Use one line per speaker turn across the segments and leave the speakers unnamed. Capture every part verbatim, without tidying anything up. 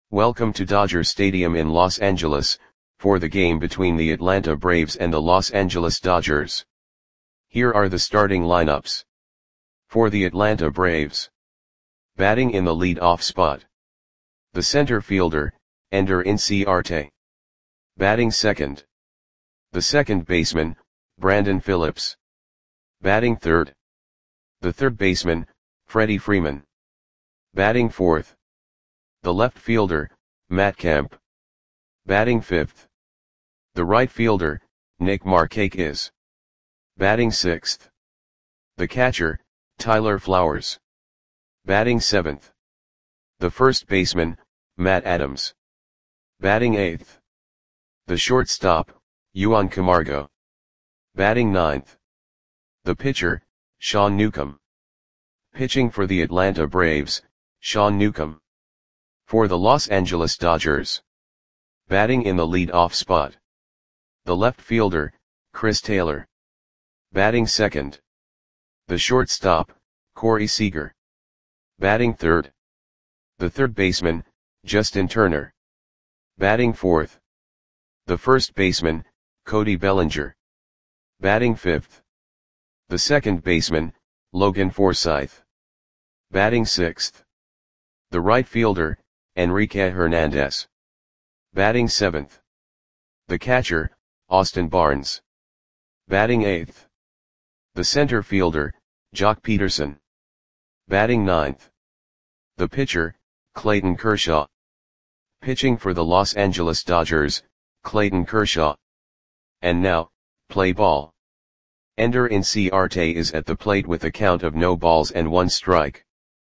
Welcome to Dodger Stadium in Los Angeles, for the game between the Atlanta Braves and the Los Angeles Dodgers. Here are the starting lineups. For the Atlanta Braves. Batting in the lead-off spot. The center fielder, Ender Inciarte. Batting second. The second baseman, Brandon Phillips. Batting third. The third baseman, Freddie Freeman. Batting fourth. The left fielder, Matt Kemp. Batting fifth. The right fielder, Nick Markakis. Batting sixth. The catcher, Tyler Flowers. Batting seventh. The first baseman, Matt Adams. Batting eighth. The shortstop, Juan Camargo. Batting ninth. The pitcher, Sean Newcomb. Pitching for the Atlanta Braves, Sean Newcomb. For the Los Angeles Dodgers. Batting in the lead-off spot. The left fielder, Chris Taylor. Batting second. The shortstop, Corey Seager. Batting third. The third baseman, Justin Turner. Batting fourth. The first baseman, Cody Bellinger. Batting fifth. The second baseman, Logan Forsythe. Batting sixth. The right fielder, Enrique Hernandez. Batting seventh. The catcher, Austin Barnes. Batting eighth. The center fielder, Joc Pederson. Batting ninth. The pitcher, Clayton Kershaw. Pitching for the Los Angeles Dodgers, Clayton Kershaw. And now, play ball. Ender Inciarte is at the plate with a count of no balls and one strike.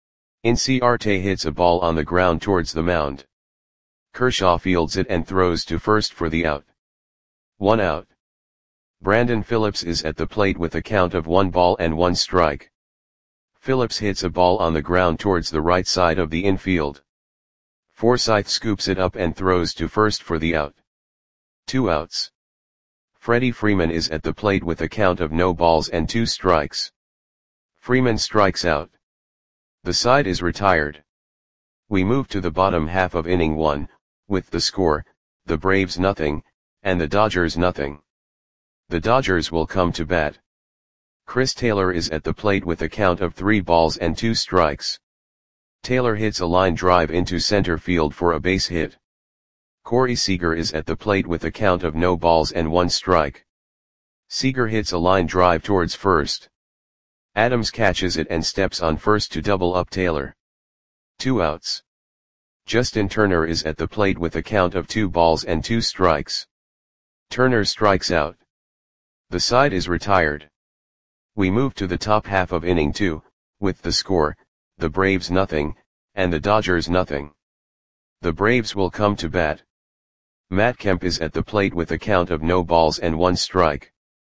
Inciarte hits a ball on the ground towards the mound. Kershaw fields it and throws to first for the out. One out. Brandon Phillips is at the plate with a count of one ball and one strike. Phillips hits a ball on the ground towards the right side of the infield. Forsythe scoops it up and throws to first for the out. Two outs. Freddie Freeman is at the plate with a count of no balls and two strikes. Freeman strikes out. The side is retired. We move to the bottom half of inning one, with the score, the Braves nothing, and the Dodgers nothing. The Dodgers will come to bat. Chris Taylor is at the plate with a count of three balls and two strikes. Taylor hits a line drive into center field for a base hit. Corey Seager is at the plate with a count of no balls and one strike. Seager hits a line drive towards first. Adams catches it and steps on first to double up Taylor. Two outs. Justin Turner is at the plate with a count of two balls and two strikes. Turner strikes out. The side is retired. We move to the top half of inning two, with the score, the Braves nothing, and the Dodgers nothing. The Braves will come to bat. Matt Kemp is at the plate with a count of no balls and one strike.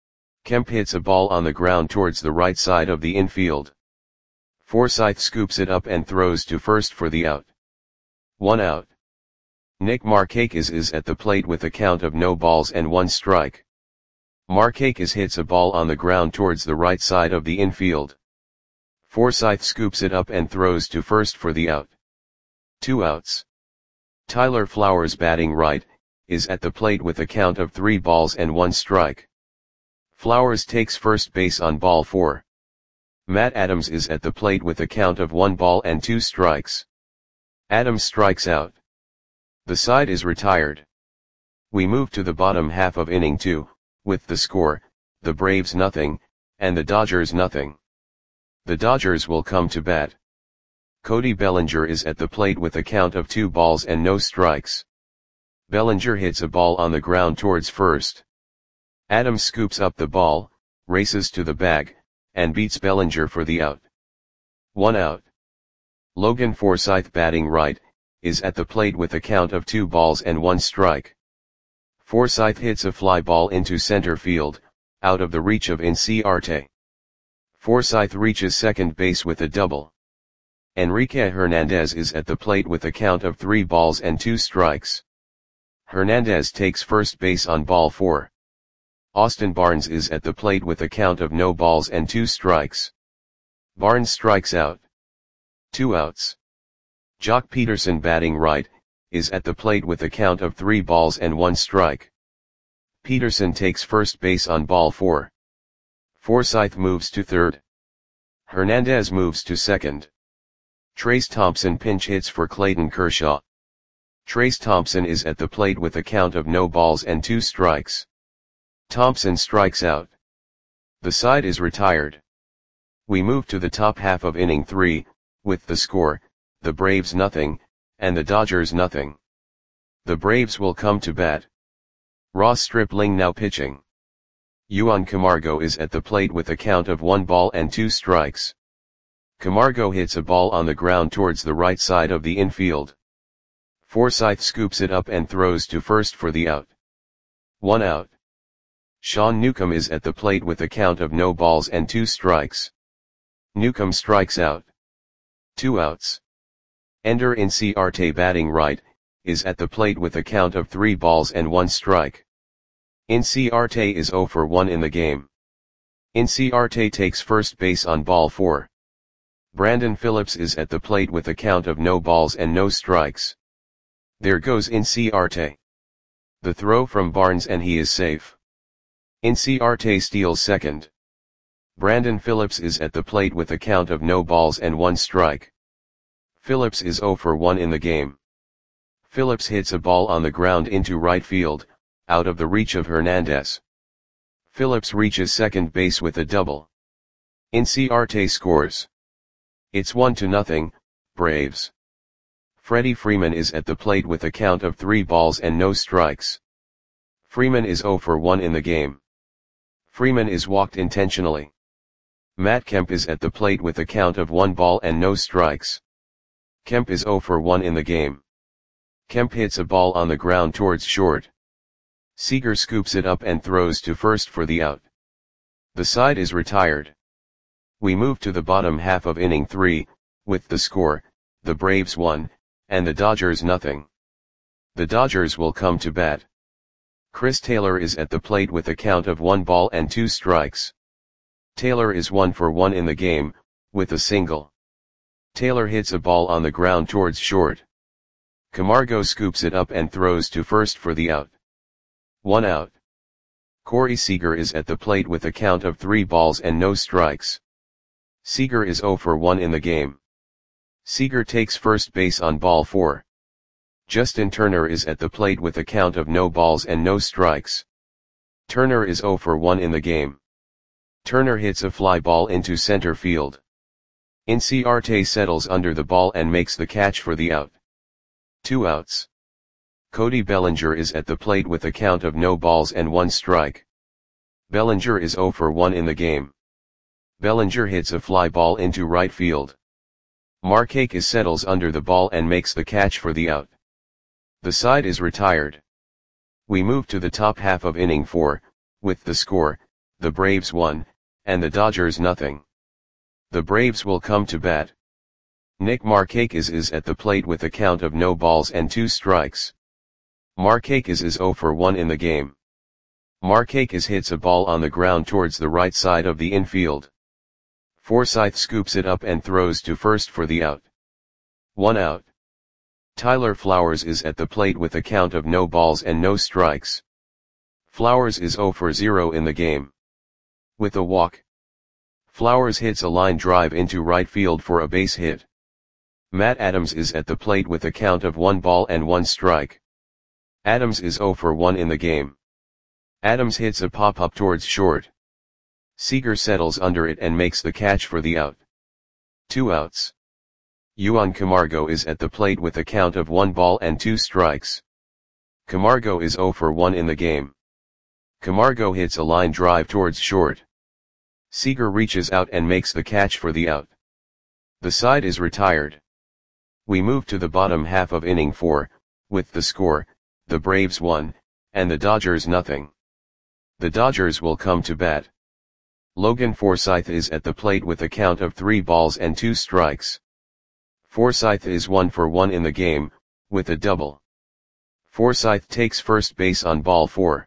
Kemp hits a ball on the ground towards the right side of the infield. Forsythe scoops it up and throws to first for the out. One out. Nick Markakis is at the plate with a count of no balls and one strike. Markakis hits a ball on the ground towards the right side of the infield. Forsythe scoops it up and throws to first for the out. Two outs. Tyler Flowers, batting right, is at the plate with a count of three balls and one strike. Flowers takes first base on ball four. Matt Adams is at the plate with a count of one ball and two strikes. Adams strikes out. The side is retired. We move to the bottom half of inning two, with the score, the Braves nothing, and the Dodgers nothing. The Dodgers will come to bat. Cody Bellinger is at the plate with a count of two balls and no strikes. Bellinger hits a ball on the ground towards first. Adams scoops up the ball, races to the bag, and beats Bellinger for the out. One out. Logan Forsythe, batting right, is at the plate with a count of two balls and one strike. Forsythe hits a fly ball into center field, out of the reach of Inciarte. Forsythe reaches second base with a double. Enrique Hernandez is at the plate with a count of three balls and two strikes. Hernandez takes first base on ball four. Austin Barnes is at the plate with a count of no balls and two strikes. Barnes strikes out. Two outs. Joc Pederson, batting right, is at the plate with a count of three balls and one strike. Peterson takes first base on ball four. Forsythe moves to third. Hernandez moves to second. Trayce Thompson pinch hits for Clayton Kershaw. Trayce Thompson is at the plate with a count of no balls and two strikes. Thompson strikes out. The side is retired. We move to the top half of inning three, with the score, the Braves nothing, and the Dodgers nothing. The Braves will come to bat. Ross Stripling now pitching. Juan Camargo is at the plate with a count of one ball and two strikes. Camargo hits a ball on the ground towards the right side of the infield. Forsythe scoops it up and throws to first for the out. One out. Sean Newcomb is at the plate with a count of no balls and two strikes. Newcomb strikes out. Two outs. Ender Inciarte, batting right, is at the plate with a count of three balls and one strike. Inciarte is zero for one in the game. Inciarte takes first base on ball four. Brandon Phillips is at the plate with a count of no balls and no strikes. There goes Inciarte. The throw from Barnes and he is safe. Inciarte steals second. Brandon Phillips is at the plate with a count of no balls and one strike. Phillips is zero for one in the game. Phillips hits a ball on the ground into right field, out of the reach of Hernandez. Phillips reaches second base with a double. Inciarte scores. It's one to nothing, Braves. Freddie Freeman is at the plate with a count of three balls and no strikes. Freeman is zero for one in the game. Freeman is walked intentionally. Matt Kemp is at the plate with a count of one ball and no strikes. Kemp is zero for one in the game. Kemp hits a ball on the ground towards short. Seager scoops it up and throws to first for the out. The side is retired. We move to the bottom half of inning three, with the score, the Braves one, and the Dodgers nothing. The Dodgers will come to bat. Chris Taylor is at the plate with a count of one ball and two strikes. Taylor is one for one in the game, with a single. Taylor hits a ball on the ground towards short. Camargo scoops it up and throws to first for the out. One out. Corey Seager is at the plate with a count of three balls and no strikes. Seager is zero for one in the game. Seager takes first base on ball four. Justin Turner is at the plate with a count of no balls and no strikes. Turner is zero for one in the game. Turner hits a fly ball into center field. Inciarte settles under the ball and makes the catch for the out. Two outs. Cody Bellinger is at the plate with a count of no balls and one strike. Bellinger is zero for one in the game. Bellinger hits a fly ball into right field. Markakis settles under the ball and makes the catch for the out. The side is retired. We move to the top half of inning four, with the score, the Braves one, and the Dodgers nothing. The Braves will come to bat. Nick Markakis is at the plate with a count of no balls and two strikes. Markakis is zero for one in the game. Markakis hits a ball on the ground towards the right side of the infield. Forsythe scoops it up and throws to first for the out. One out. Tyler Flowers is at the plate with a count of no balls and no strikes. Flowers is zero for zero in the game. With a walk. Flowers hits a line drive into right field for a base hit. Matt Adams is at the plate with a count of one ball and one strike. Adams is zero for one in the game. Adams hits a pop-up towards short. Seager settles under it and makes the catch for the out. Two outs. Juan Camargo is at the plate with a count of one ball and two strikes. Camargo is zero for one in the game. Camargo hits a line drive towards short. Seager reaches out and makes the catch for the out. The side is retired. We move to the bottom half of inning four, with the score, the Braves one, and the Dodgers nothing. The Dodgers will come to bat. Logan Forsythe is at the plate with a count of three balls and two strikes. Forsythe is one for one in the game, with a double. Forsythe takes first base on ball four.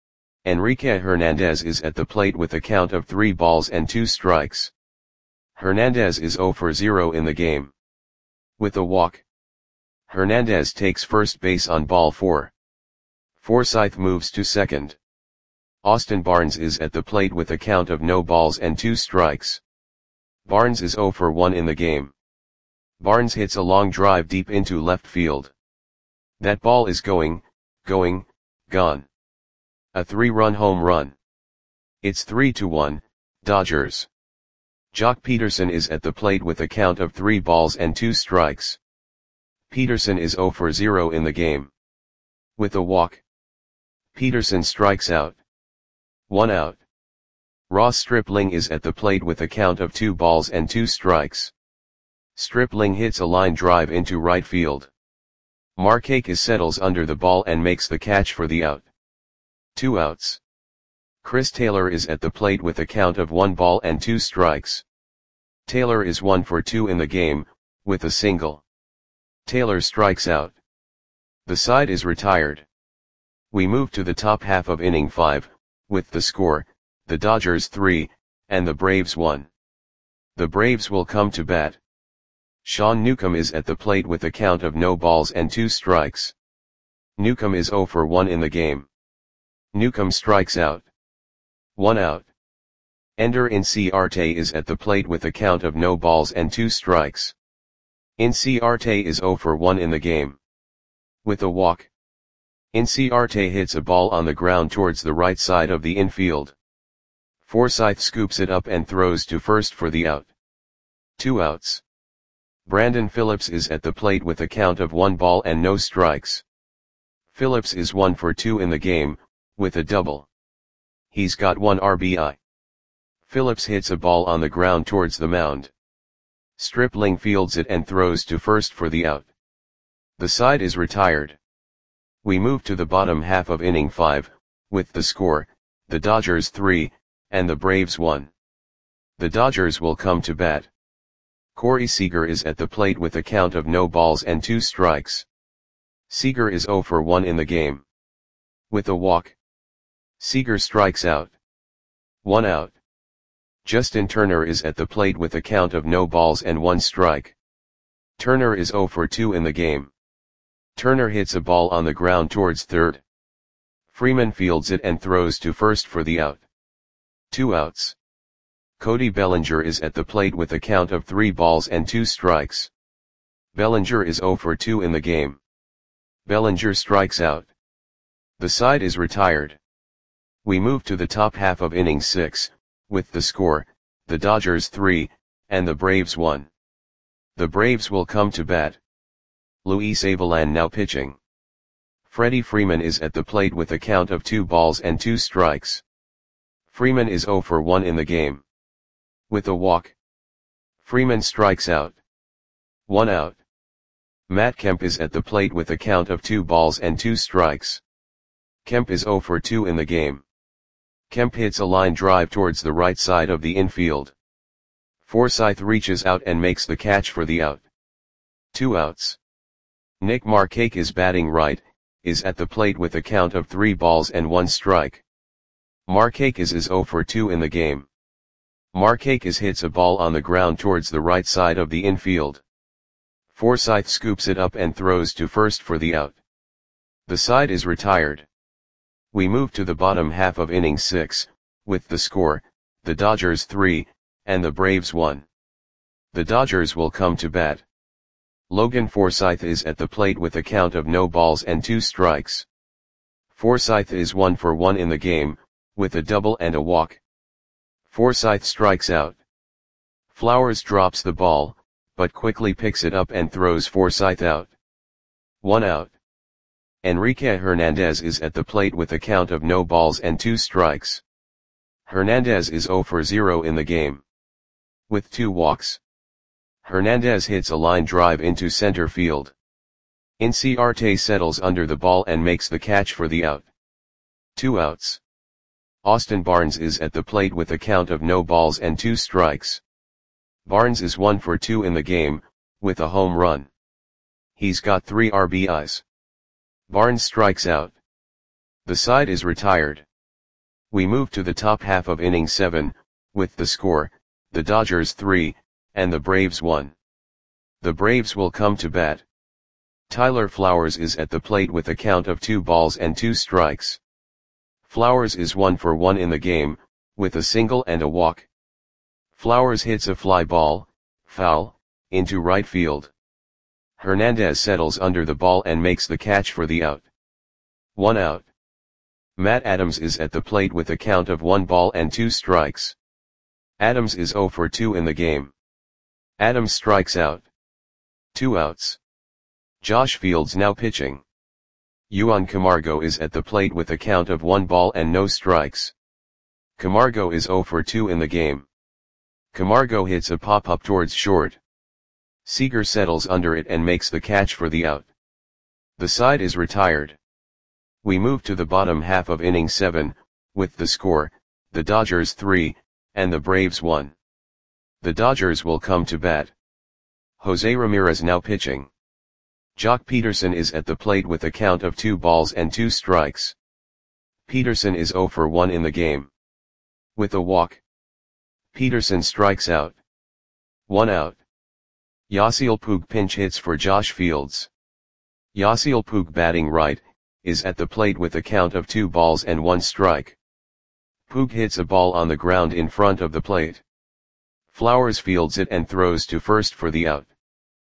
Enrique Hernandez is at the plate with a count of three balls and two strikes. Hernandez is zero for zero in the game. With a walk. Hernandez takes first base on ball four. Forsythe moves to second. Austin Barnes is at the plate with a count of no balls and two strikes. Barnes is oh for one in the game. Barnes hits a long drive deep into left field. That ball is going, going, gone. A three-run home run. It's three to one, Dodgers. Jock Peterson is at the plate with a count of three balls and two strikes. Peterson is oh for zero in the game. With a walk, Peterson strikes out. One out. Ross Stripling is at the plate with a count of two balls and two strikes. Stripling hits a line drive into right field. Markakis settles under the ball and makes the catch for the out. Two outs. Chris Taylor is at the plate with a count of one ball and two strikes. Taylor is one for two in the game, with a single. Taylor strikes out. The side is retired. We move to the top half of inning five, with the score, the Dodgers three, and the Braves one. The Braves will come to bat. Sean Newcomb is at the plate with a count of no balls and two strikes. Newcomb is oh for one in the game. Newcomb strikes out. One out. Ender Inciarte is at the plate with a count of no balls and two strikes. Inciarte is oh for one in the game. With a walk, Inciarte hits a ball on the ground towards the right side of the infield. Forsythe scoops it up and throws to first for the out. Two outs. Brandon Phillips is at the plate with a count of one ball and no strikes. Phillips is one for two in the game, with a double. He's got one R B I. Phillips hits a ball on the ground towards the mound. Stripling fields it and throws to first for the out. The side is retired. We move to the bottom half of inning five, with the score, the Dodgers three, and the Braves one. The Dodgers will come to bat. Corey Seager is at the plate with a count of no balls and two strikes. Seager is oh for one in the game. With a walk, Seager strikes out. One out. Justin Turner is at the plate with a count of no balls and one strike. Turner is oh for two in the game. Turner hits a ball on the ground towards third. Freeman fields it and throws to first for the out. Two outs. Cody Bellinger is at the plate with a count of three balls and two strikes. Bellinger is oh for two in the game. Bellinger strikes out. The side is retired. We move to the top half of inning six, with the score, the Dodgers three, and the Braves one. The Braves will come to bat. Luis Avilan now pitching. Freddie Freeman is at the plate with a count of two balls and two strikes. Freeman is oh for one in the game. With a walk, Freeman strikes out. One out. Matt Kemp is at the plate with a count of two balls and two strikes. Kemp is oh for two in the game. Kemp hits a line drive towards the right side of the infield. Forsythe reaches out and makes the catch for the out. Two outs. Nick Markakis, batting right, is at the plate with a count of three balls and one strike. Markakis is oh for two in the game. Markakis hits a ball on the ground towards the right side of the infield. Forsythe scoops it up and throws to first for the out. The side is retired. We move to the bottom half of inning six, with the score, the Dodgers three, and the Braves one. The Dodgers will come to bat. Logan Forsythe is at the plate with a count of no balls and two strikes. Forsythe is one for one in the game, with a double and a walk. Forsythe strikes out. Flowers drops the ball, but quickly picks it up and throws Forsythe out. One out. Enrique Hernandez is at the plate with a count of no balls and two strikes. Hernandez is oh for zero in the game. With two walks, Hernandez hits a line drive into center field. Inciarte settles under the ball and makes the catch for the out. Two outs. Austin Barnes is at the plate with a count of no balls and two strikes. Barnes is one for two in the game, with a home run. He's got three R B Is. Barnes strikes out. The side is retired. We move to the top half of inning seven, with the score, the Dodgers three, and the Braves one. The Braves will come to bat. Tyler Flowers is at the plate with a count of two balls and two strikes. Flowers is one for one in the game, with a single and a walk. Flowers hits a fly ball, foul, into right field. Hernandez settles under the ball and makes the catch for the out. One out. Matt Adams is at the plate with a count of one ball and two strikes. Adams is zero for two in the game. Adams strikes out. Two outs. Josh Fields now pitching. Yuan Camargo is at the plate with a count of one ball and no strikes. Camargo is zero for two in the game. Camargo hits a pop-up towards short. Seager settles under it and makes the catch for the out. The side is retired. We move to the bottom half of inning seven, with the score, the Dodgers three, and the Braves one. The Dodgers will come to bat. Jose Ramirez now pitching. Jock Peterson is at the plate with a count of two balls and two strikes. Peterson is zero for one in the game. With a walk, Peterson strikes out. One out. Yasiel Puig pinch hits for Josh Fields. Yasiel Puig batting right, is at the plate with a count of two balls and one strike. Puig hits a ball on the ground in front of the plate. Flowers fields it and throws to first for the out.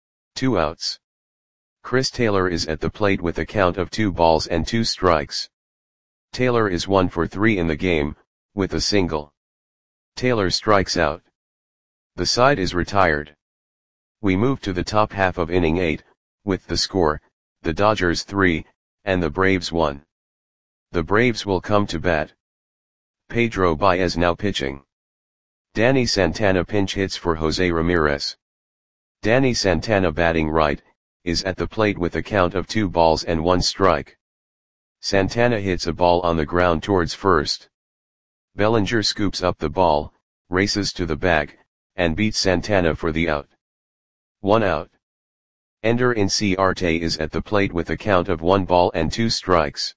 Two outs. Chris Taylor is at the plate with a count of two balls and two strikes. Taylor is one for three in the game, with a single. Taylor strikes out. The side is retired. We move to the top half of inning eight, with the score, the Dodgers three, and the Braves one. The Braves will come to bat. Pedro Baez now pitching. Danny Santana pinch hits for Jose Ramirez. Danny Santana batting right, is at the plate with a count of two balls and one strike. Santana hits a ball on the ground towards first. Bellinger scoops up the ball, races to the bag, and beats Santana for the out. One out. Ender Inciarte is at the plate with a count of one ball and two strikes.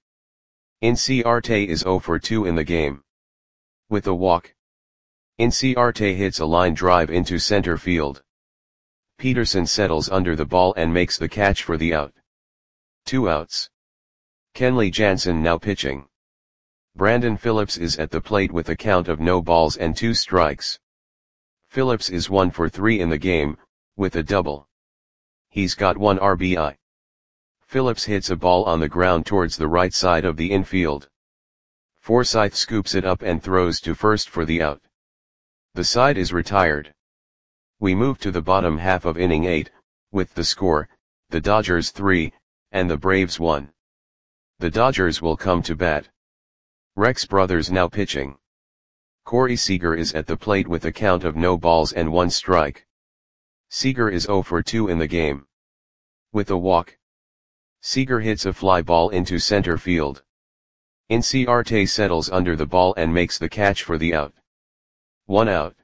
Inciarte is zero for two in the game. With a walk, Inciarte hits a line drive into center field. Peterson settles under the ball and makes the catch for the out. Two outs. Kenley Jansen now pitching. Brandon Phillips is at the plate with a count of no balls and two strikes. Phillips is one for three in the game, with a double. He's got one R B I. Phillips hits a ball on the ground towards the right side of the infield. Forsythe scoops it up and throws to first for the out. The side is retired. We move to the bottom half of inning eight, with the score, the Dodgers three, and the Braves one. The Dodgers will come to bat. Rex Brothers now pitching. Corey Seager is at the plate with a count of no balls and one strike. Seager is zero for two in the game. With a walk, Seager hits a fly ball into center field. Inciarte settles under the ball and makes the catch for the out. One out.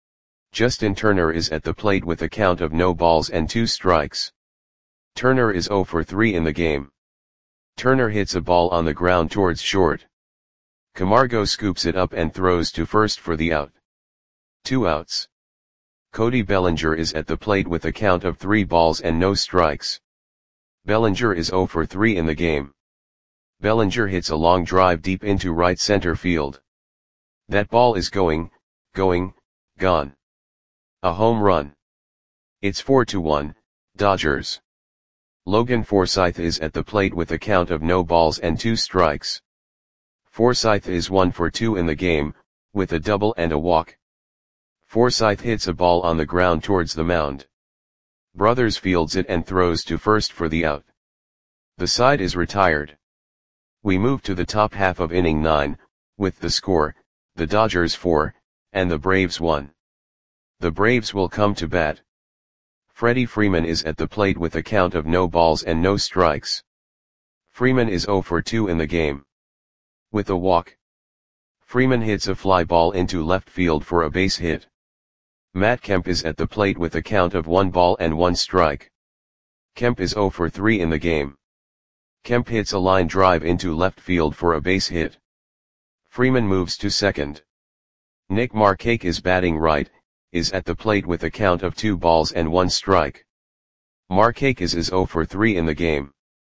Justin Turner is at the plate with a count of no balls and two strikes. Turner is zero for three in the game. Turner hits a ball on the ground towards short. Camargo scoops it up and throws to first for the out. Two outs. Cody Bellinger is at the plate with a count of three balls and no strikes. Bellinger is zero for three in the game. Bellinger hits a long drive deep into right center field. That ball is going, going, gone. A home run. It's four to one, Dodgers. Logan Forsythe is at the plate with a count of no balls and two strikes. Forsythe is one for two in the game, with a double and a walk. Forsythe hits a ball on the ground towards the mound. Brothers fields it and throws to first for the out. The side is retired. We move to the top half of inning nine, with the score, the Dodgers four, and the Braves one. The Braves will come to bat. Freddie Freeman is at the plate with a count of no balls and no strikes. Freeman is zero for two in the game. With a walk, Freeman hits a fly ball into left field for a base hit. Matt Kemp is at the plate with a count of one ball and one strike. Kemp is zero for three in the game. Kemp hits a line drive into left field for a base hit. Freeman moves to second. Nick Markakis is batting right, is at the plate with a count of two balls and one strike. Markakis is zero for three in the game.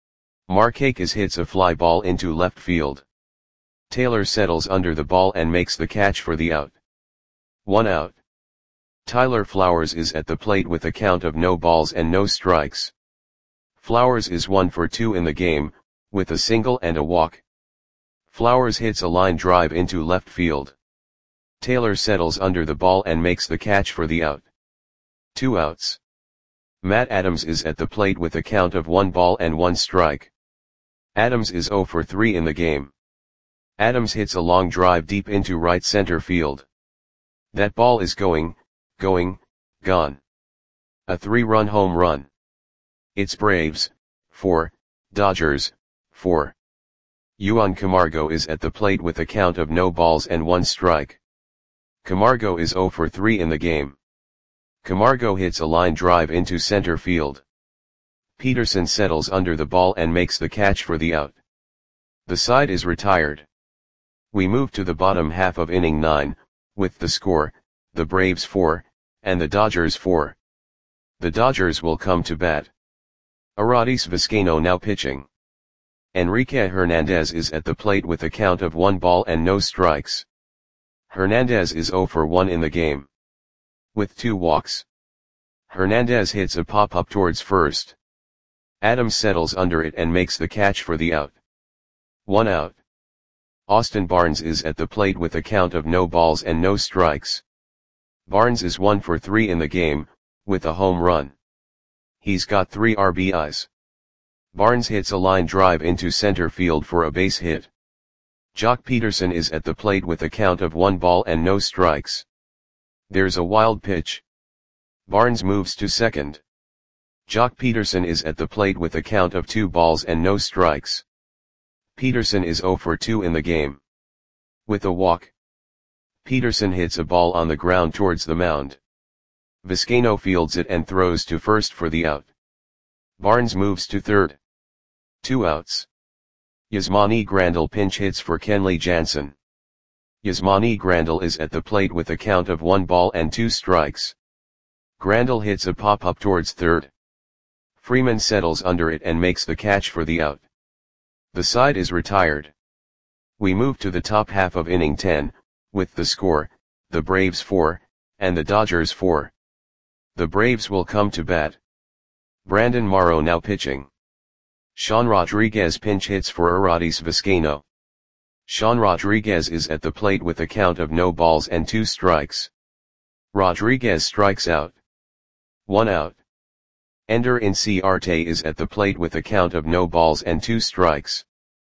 Markakis hits a fly ball into left field. Taylor settles under the ball and makes the catch for the out. One out. Tyler Flowers is at the plate with a count of no balls and no strikes. Flowers is one for two in the game, with a single and a walk. Flowers hits a line drive into left field. Taylor settles under the ball and makes the catch for the out. Two outs. Matt Adams is at the plate with a count of one ball and one strike. Adams is zero for three in the game. Adams hits a long drive deep into right center field. That ball is going, going, gone. A three-run home run. It's Braves, four, Dodgers, four. Juan Camargo is at the plate with a count of no balls and one strike. Camargo is zero for three in the game. Camargo hits a line drive into center field. Peterson settles under the ball and makes the catch for the out. The side is retired. We move to the bottom half of inning nine, with the score, the Braves four, and the Dodgers four. The Dodgers will come to bat. Arodys Vizcaino now pitching. Enrique Hernandez is at the plate with a count of one ball and no strikes. Hernandez is zero for one in the game. With two walks. Hernandez hits a pop-up towards first. Adams settles under it and makes the catch for the out. One out. Austin Barnes is at the plate with a count of no balls and no strikes. Barnes is one for three in the game, with a home run. He's got three R B Is. Barnes hits a line drive into center field for a base hit. Jock Peterson is at the plate with a count of one ball and no strikes. There's a wild pitch. Barnes moves to second. Jock Peterson is at the plate with a count of two balls and no strikes. Peterson is zero for two in the game. With a walk. Peterson hits a ball on the ground towards the mound. Vizcaino fields it and throws to first for the out. Barnes moves to third. Two outs. Yasmani Grandal pinch hits for Kenley Jansen. Yasmani Grandal is at the plate with a count of one ball and two strikes. Grandal hits a pop-up towards third. Freeman settles under it and makes the catch for the out. The side is retired. We move to the top half of inning ten, with the score, the Braves four, and the Dodgers four. The Braves will come to bat. Brandon Morrow now pitching. Sean Rodriguez pinch hits for Arodys Vizcaino. Sean Rodriguez is at the plate with a count of no balls and two strikes. Rodriguez strikes out. One out. Ender Inciarte is at the plate with a count of no balls and two strikes.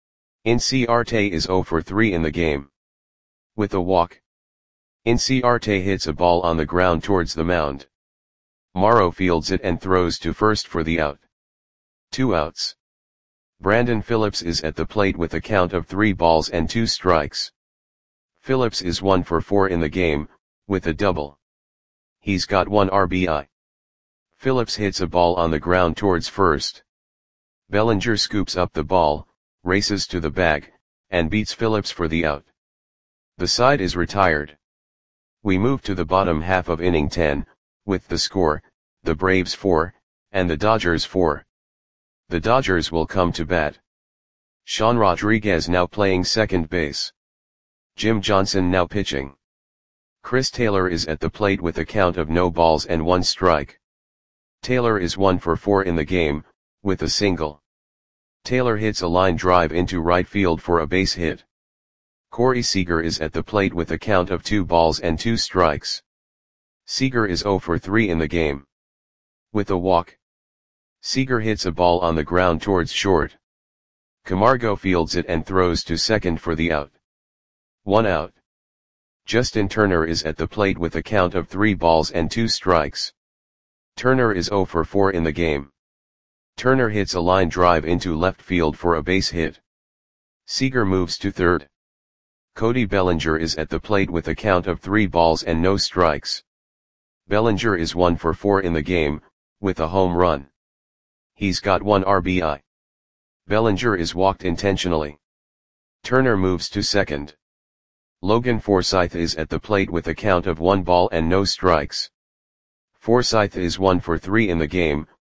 Inciarte is zero for three in the game. With a walk. Inciarte hits a ball on the ground towards the mound. Morrow fields it and throws to first for the out. Two outs. Brandon Phillips is at the plate with a count of three balls and two strikes. Phillips is one for four in the game, with a double. He's got one R B I. Phillips hits a ball on the ground towards first. Bellinger scoops up the ball, races to the bag, and beats Phillips for the out. The side is retired. We move to the bottom half of inning ten, with the score, the Braves four, and the Dodgers four. The Dodgers will come to bat. Sean Rodriguez now playing second base. Jim Johnson now pitching. Chris Taylor is at the plate with a count of no balls and one strike. Taylor is one for four in the game, with a single. Taylor hits a line drive into right field for a base hit. Corey Seager is at the plate with a count of two balls and two strikes. Seager is zero for three in the game. With a walk. Seager hits a ball on the ground towards short. Camargo fields it and throws to second for the out. One out. Justin Turner is at the plate with a count of three balls and two strikes. Turner is zero for four in the game. Turner hits a line drive into left field for a base hit. Seager moves to third. Cody Bellinger is at the plate with a count of three balls and no strikes. Bellinger is one for four in the game, with a home run. He's got one R B I. Bellinger is walked intentionally. Turner moves to second. Logan Forsythe is at the plate with a count of one ball and no strikes. Forsythe is one for three in the game,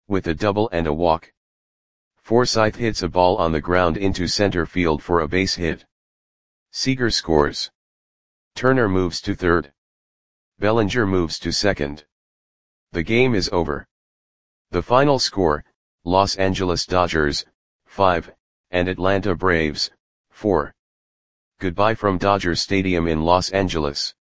with a double and a walk. Forsythe hits a ball on the ground into center field for a base hit. Seager scores. Turner moves to third. Bellinger moves to second. The game is over. The final score, Los Angeles Dodgers, five, and Atlanta Braves, four. Goodbye from Dodger Stadium in Los Angeles.